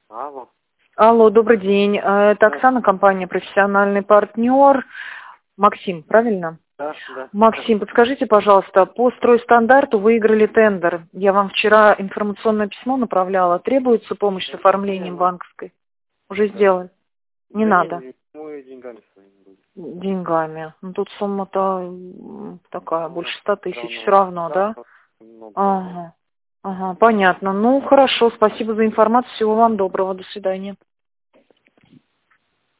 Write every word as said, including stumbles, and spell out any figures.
Алло. Алло, добрый день. Э, Это Оксана, компания «Профессиональный партнер». Максим, правильно? Да, да. Максим, подскажите, пожалуйста, по стройстандарту выиграли тендер. Я вам вчера информационное письмо направляла. Требуется помощь с оформлением банковской? Уже сделали? Не Да надо. Не, мы деньгами своими будем. Деньгами. Ну тут сумма-то м, такая, больше ста тысяч. Все равно. равно, да? Много. Ага. Ага, понятно. Ну, хорошо, спасибо за информацию. Всего вам доброго. До свидания.